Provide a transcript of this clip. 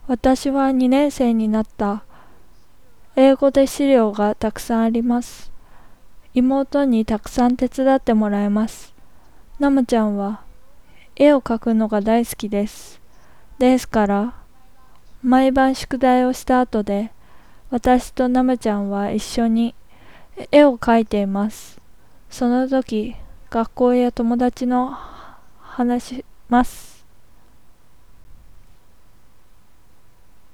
私は2年生になった。英語で資料がたくさんあります。妹にたくさん手伝ってもらいます。ナムちゃんは絵を描くのが大好きです。ですから、毎晩宿題をした後で、私とナムちゃんは一緒に絵を描いています。その時、学校や友達の話します。